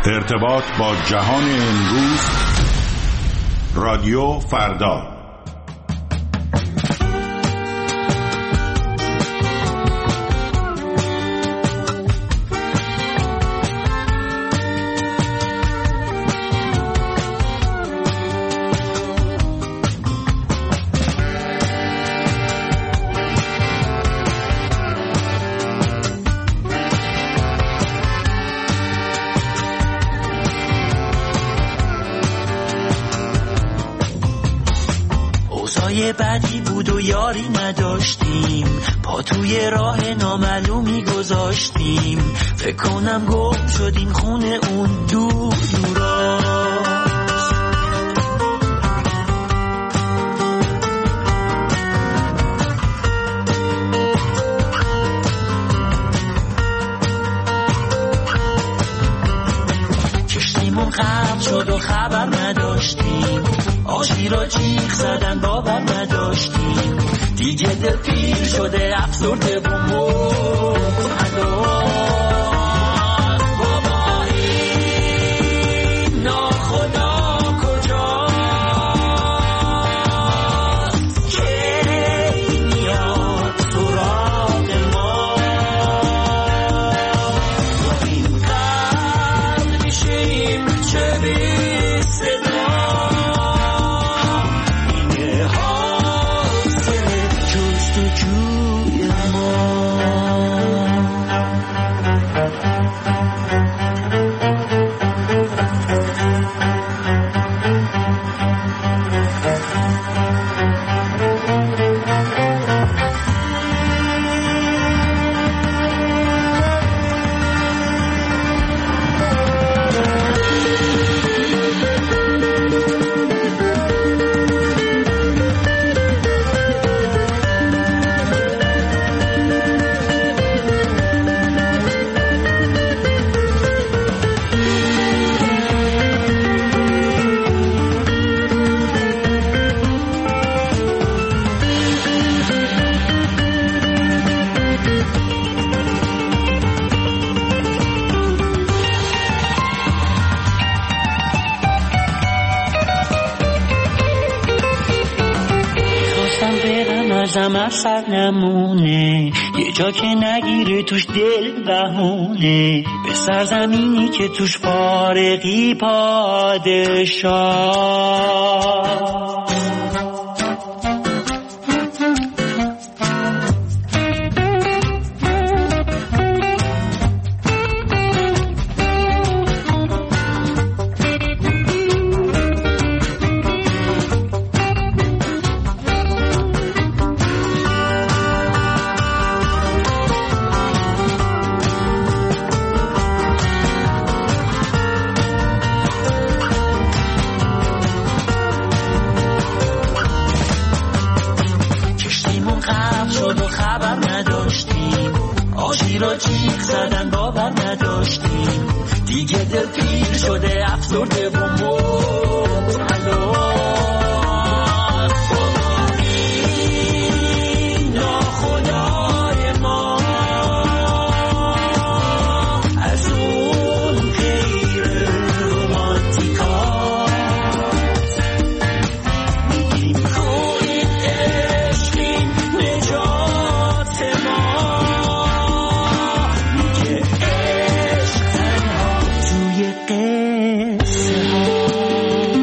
ارتباط با جهان امروز، رادیو فردا. بعدی بود و یاری نداشتیم، پا توی راه نامعلومی گذاشتیم، فکر کنم گم شدیم خونه اون دور دوراست. کشتیمون غرق شد و خبر نداشتیم، آشی را جیغ زدن باور نداشتیم، دیگه دل پیر شده افسرده و مبتلاست. بابا این ناخدا کجاست که میاد سراغ ما، و این قرد میشیم چه بی صدا. سر نمونه یه جا که نگیره توش دل بهونه، به سرزمینی که توش فارغی پادشاه. قصه ها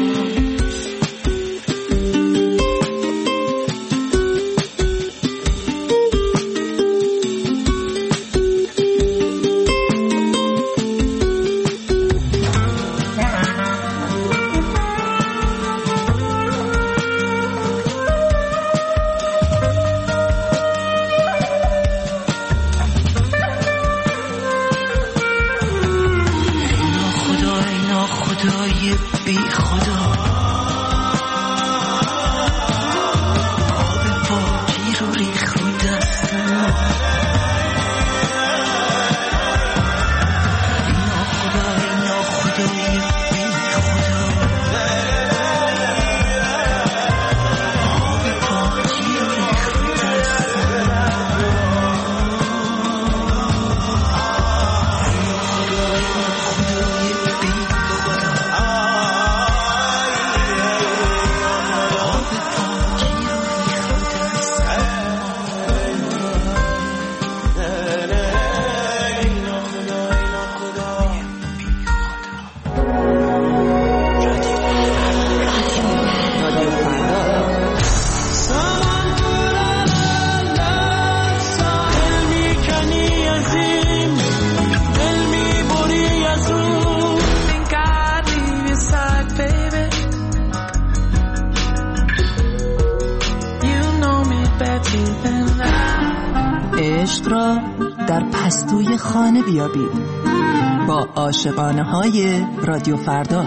را در پستوی خانه بیابید با عاشقانه های رادیو فردا.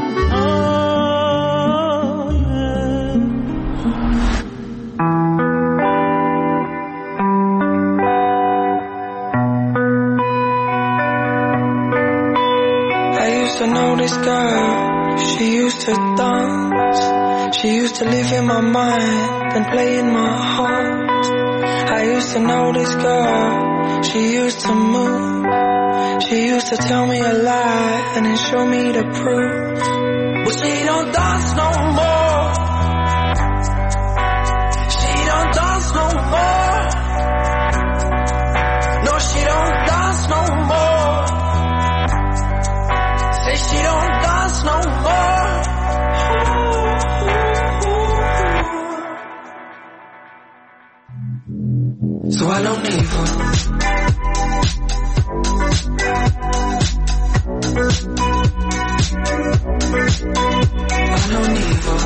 To know this girl, she used to dance, she used to live in my mind and play in my heart. I used to know this girl, she used to move, she used to tell me a lie and then show me the proof. But she don't dance no more, she don't dance no more, no she don't dance no more. She don't dance no more. So I don't need her. I don't need her.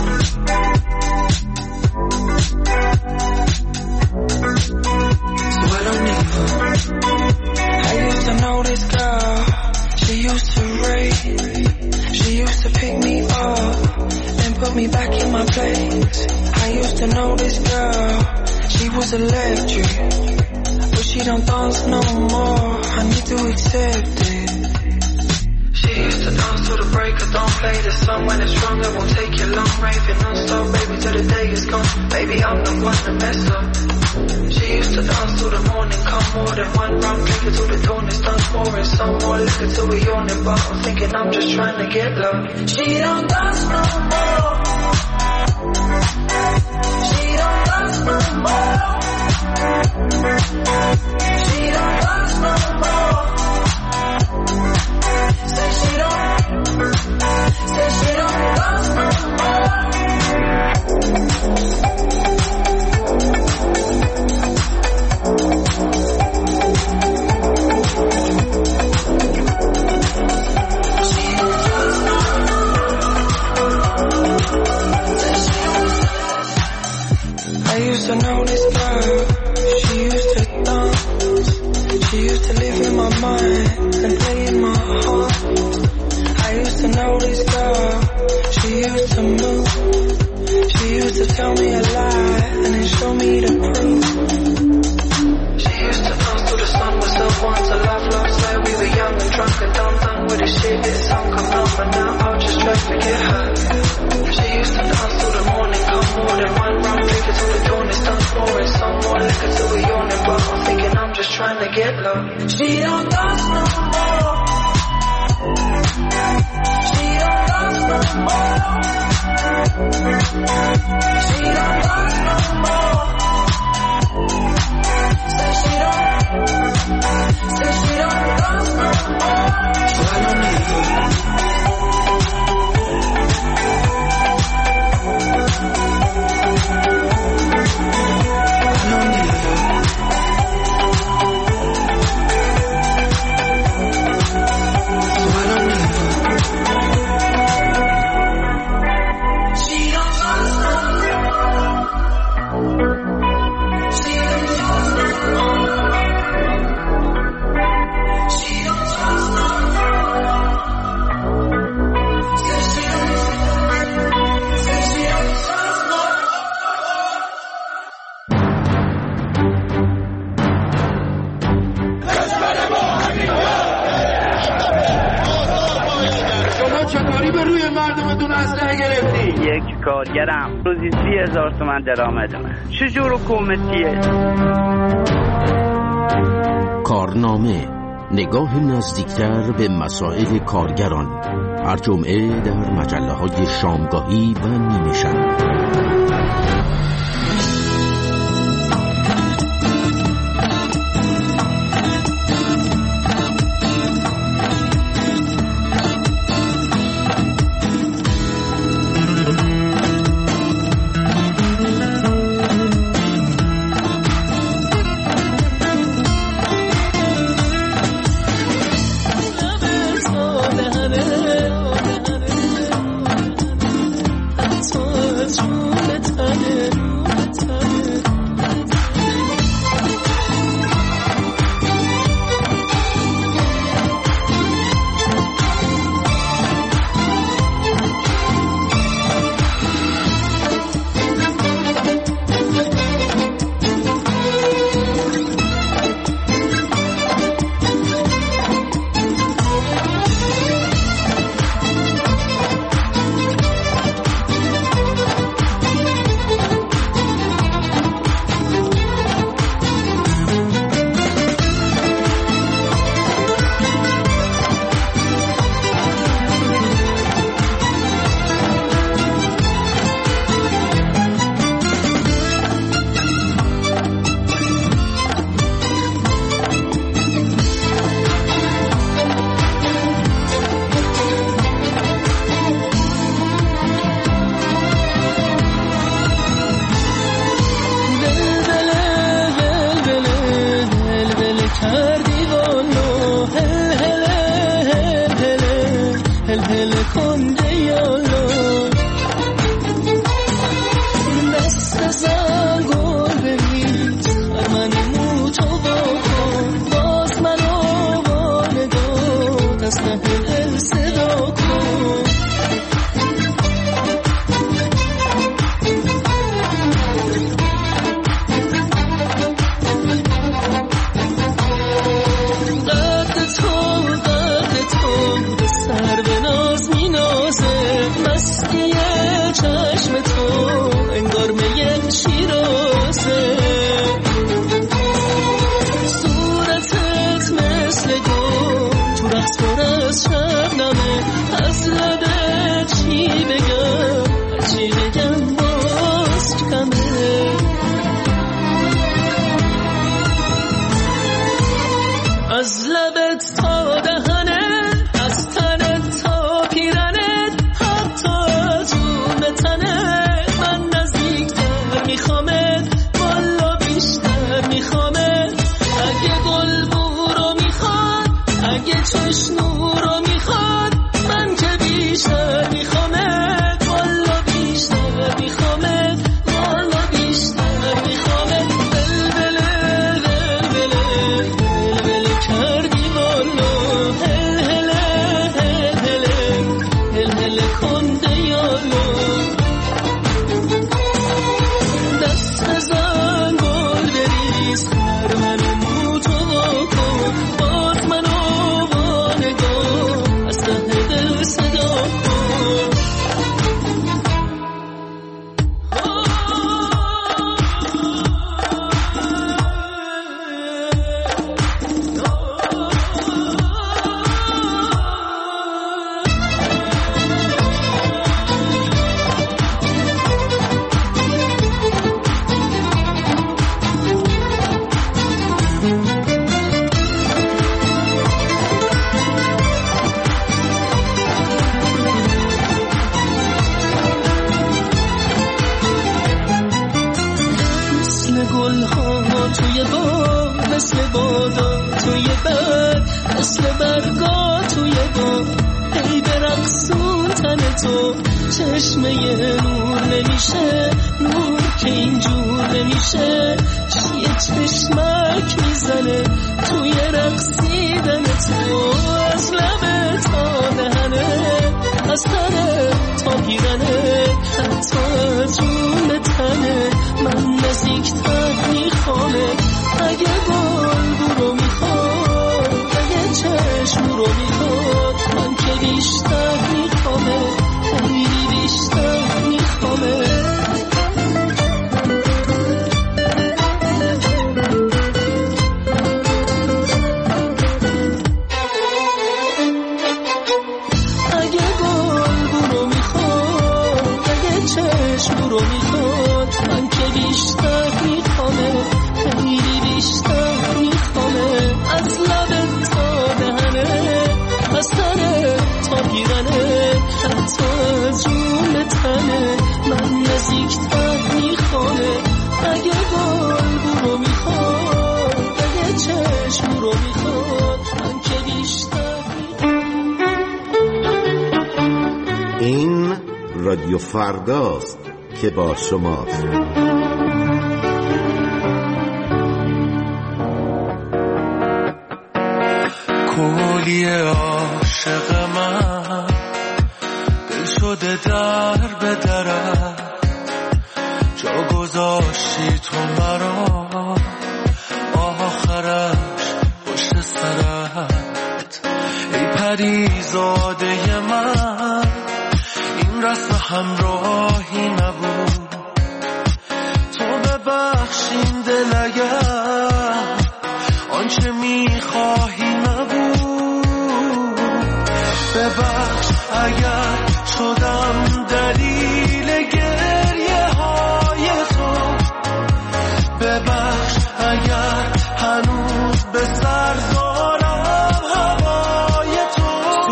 So I don't need her. I used to know this girl. She used to rave, she used to pick me up and put me back in my place. I used to know this girl, she was electric, but she don't dance no more, I need to accept it. She used to dance till the break of dawn, play the song when it's strong, it won't take you long, raving non-stop, baby, till the day is gone, baby, I'm the one that messed up. She used to dance till the morning, come more than one round, drink it till the dawn is done, pouring some more liquor till we yawning, but I'm thinking I'm just trying to get love. She don't dance no more, she don't dance no more, she don't dance no more, say she don't dance no more. I used to know this girl, she used to dance, she used to live in my mind and play in my heart. I used to know this girl, she used to move, she used to tell me a lie and then show me the proof. She used to dance till the sun was up once, a love like we were young and drunk and dumb, done with the shit, this song come up and now I'll just try to forget her. She used to dance till the morning, come more than one round, drink it till the dawn is done, pouring some more liquor till we yawning, but I'm thinking I'm just trying to get love. She don't dance no more, she don't dance no more, she don't dance no more, say she don't dance no more. So I don't need her. یک کارگرم روزی 30,000 تومان درآمد من. چجور حکومتیه؟ کارنامه، نگاه نزدیکتر به مسائل کارگران، هر جمعه در مجله‌های شامگاهی و نیمه شب. تو چشمه نور نمیشه، نور که اینجور نمیشه، یه چشمک میزنه توی رقصیدن تو، از لب تا دهنه، از تنه تا پیرنه، حتی جون تنه من نزدیکتر میخوامه. اگه گل رو میخواد، اگه چشم رو میخواد، من که بیشتر میخوامه، خیلی بیشتر میخوامه. رو میخواد، من که بیشتر میخوامه، خیلی بیشتر میخوامه. از لب تا دهنه، از تنه تا پیرنه، حتی جون تنه من نزدیکتر میخوامه. اگه گل رو میخواد، اگه چشم رو میخواد، من که بیشتر میخوامه. این رادیو فرداست که با شماست. کولی عاشق من دل شده در به درت، جا گذاشتی تو مرا آخرش پشت سرت. ای پریزاده من این رسم همراهی نبود، تو ببخشین دل اگر آنچه میخواهی نبود. ببخش اگر شدم دلیل گریه های تو، ببخش اگر هنوز به سر دارم هوای تو.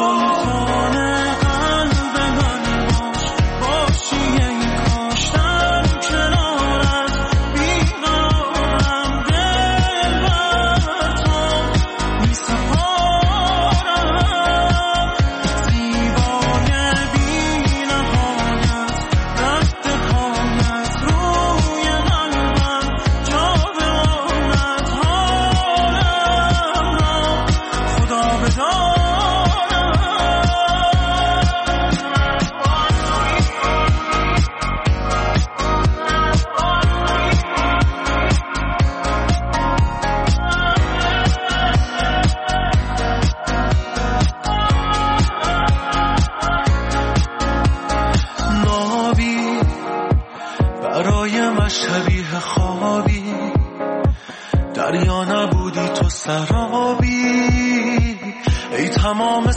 شبیه خوابی دریا نبودی تو سرابی، ای تمام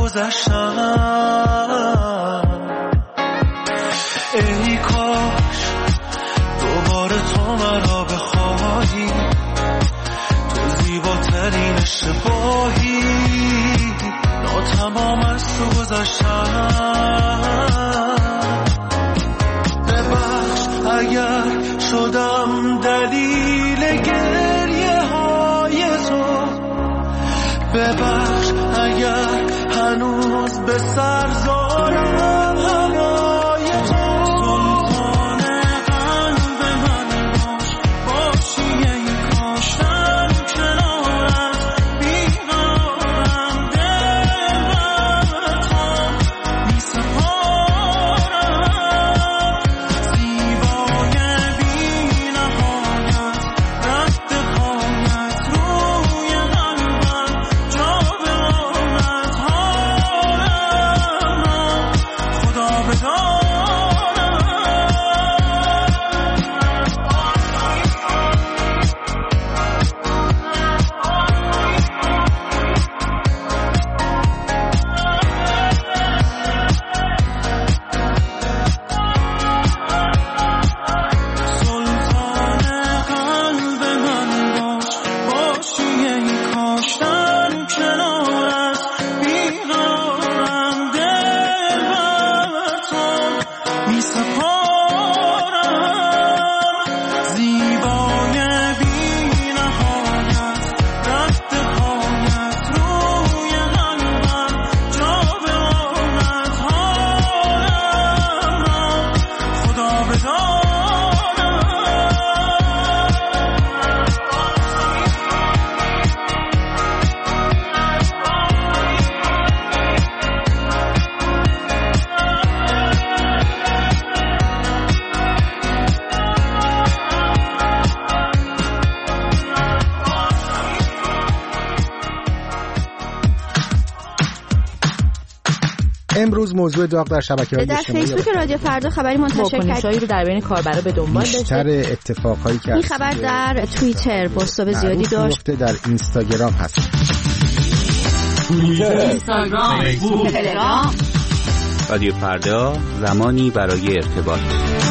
سرگذشتم. ای کاش دوباره تو مرا بخواهی، تو زیباترین اشتباهی، ناتمام از تو گذشتم. ببخش اگر شدم دلیل گریه های تو، ببخش اگر هنوز به سر دارم هوای تو. سلطان قلب من باش، باشی ای کاش در کنارت بیقرارم، دل بر تو می سپارم. زیبای بی نهایت رد پایت روی قلبم، جا بماند حالم را امروز موضوع داغ در شبکه‌های اجتماعی در فیسبوک رادیو فردا خبری منتشر کرد رو در بین کاربرا به دنبال داشته. بیشتر اتفاقایی که این خبر در توییتر پست‌های زیادی داشت. در اینستاگرام هست. اینستاگرام، فیسبوک، تلگرام. رادیو فردا، زمانی برای ارتباط.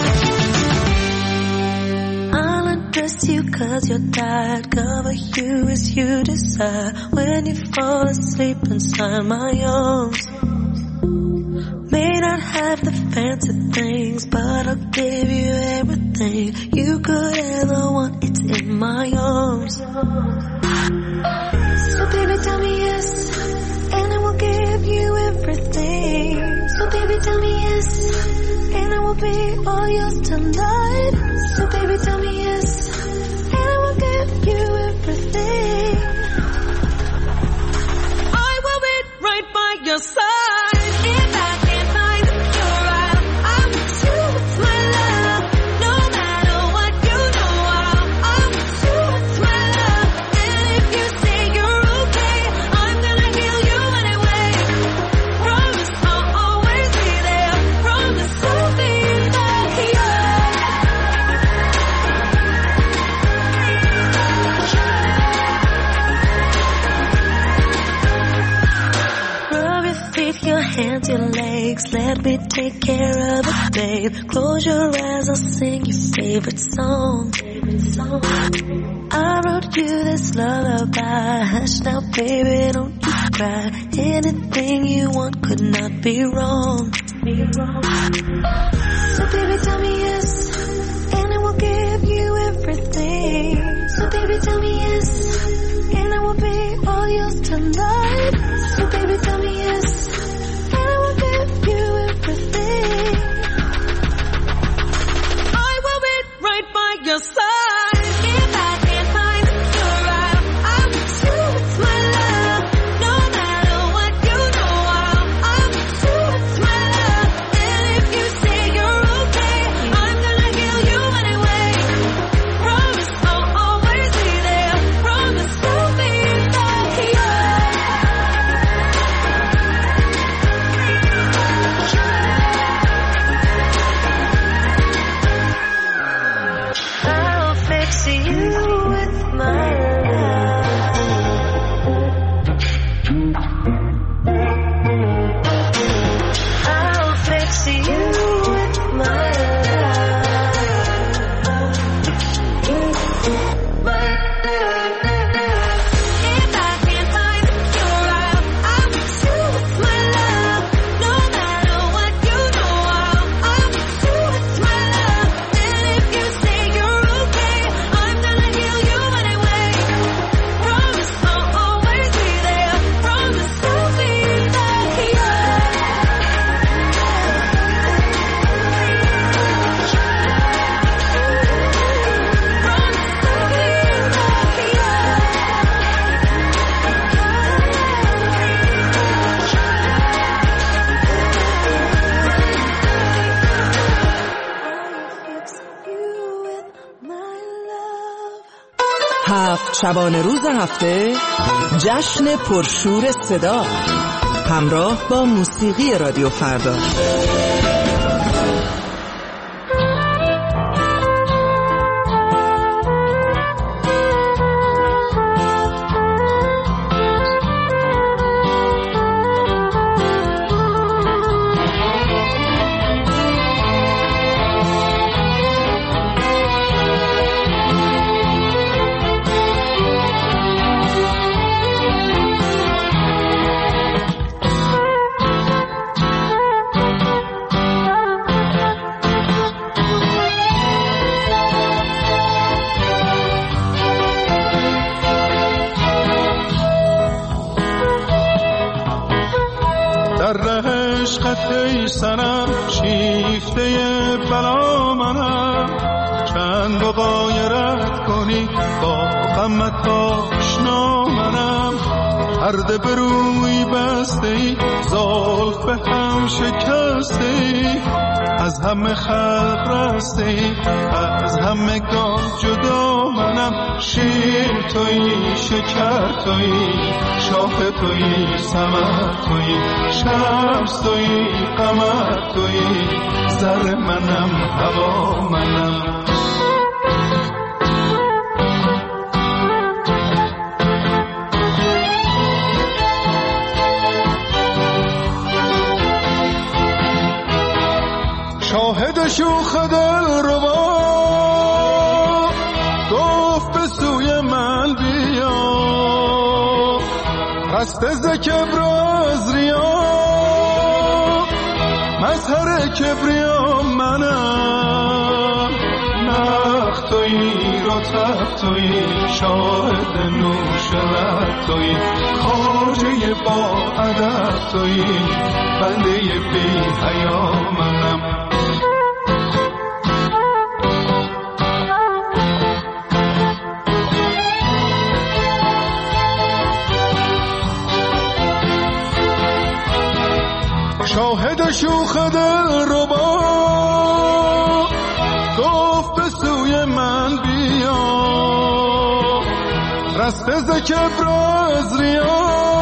You cause you're tired, cover you as you desire. When you fall asleep inside my arms, may not have the fancy things, but I'll give you everything you could ever want. It's in my arms. So baby tell me yes, and I will give you everything. So baby tell me yes, and I will be all yours tonight. So baby tell me yes, give you everything. I will be right by your side. If I can't find your eye, I'm with you, it's my love. No matter what you know, I'm with you, it's my love. And if you say you're okay, I'm gonna heal you anyway. Promise I'll always be there. Promise I'll be there. Your hands, your legs, let me take care of it, babe. Close your eyes, I'll sing your favorite song. I wrote you this lullaby. Hush now, baby, don't you cry. Anything you want could not be wrong. So baby, tell me yes, and I will give you everything. So baby, tell me yes, and I will be all yours tonight. So baby, tell me yes, and I will give you everything. I will be right by your side. If I can't find your eye, I'm with you, it's my love. No matter what you know, I'm with you, it's my love. And if you say you're okay, I'm gonna heal you anyway. Promise I'll always be there. Promise I'll be there. I'll fix you with my love. I'll fix you with my If I can't find your eye, I'm with you, it's my love. No matter what you know, I'm with you, it's my love. And if you say you're okay, I'm gonna heal you anyway. Promise I'll always be there. Promise I'll be هفت شبانه روز هفته جشن پرشور صدا همراه با موسیقی رادیو فردا. سنم شیفته بلا منم چند غایرت کنی با غمت آشنا منم پرده به روی بسته ای زلف به هم شکسته ای از همه خلق رسته ای از همه گان جدا منم منم. شیر تویی، شکر تویی، شاخ تویی، ثمر تویی، شمس تویی، قمر تویی، زر منم، هوا منم. شاهد شوخ دلربا گفت به سوی من بیا، رسته ز کبر از ریا، مظهر کبریا منم. نخ تویی، رطب تویی، شاهد نوش لب تویی، خواجه با ادب تویی، بنده بی حیا منم. شاهد شوخ دلربا گفت به سوی من بیا، رسته ز کبر از ریا،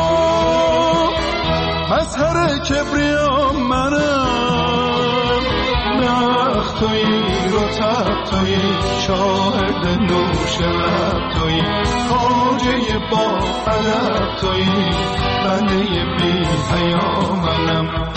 مظهر کبریا منم. نخ تویی، رطب تویی، شاهد نوش لب تویی، خواجه با ادب تویی، بنده بی حیا منم.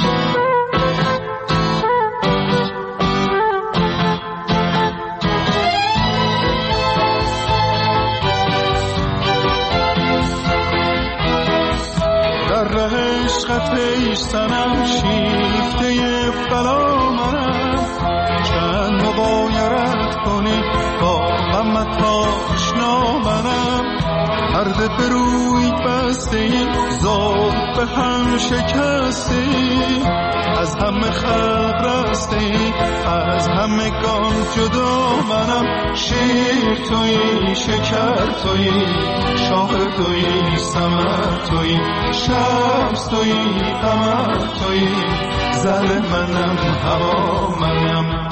عشقت ایستنم، شیفته بلا منم. چند مبایرت کنی با غمت آشنا منم. پرده به روی بسته ای، ذوق به هم شکسته ای، از همه خلق رسته ای، از همه گام جدا منم. شیر تویی، شکر تویی، شاخ تویی، ثمر تویی، شمس تویی، قمر تویی، زر منم، هوا منم.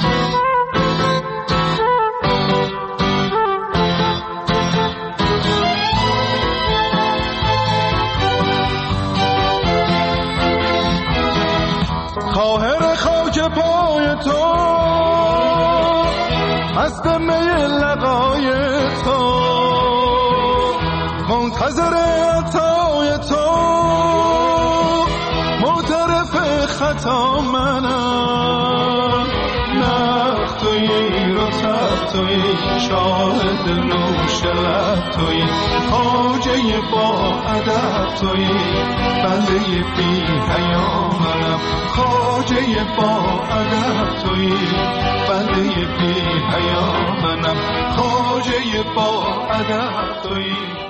خواهر خاک پای تو، مست می لقای تو، منتظر عطای تو، معترف خطا منم. نخ تویی، رطب تویی، شاهد نوش لب تویی، خواجه با ادب تویی، بنده بی حیا منم. خواجه با ادب تویی، بنده بی حیا منم. خواجه با ادب تویی.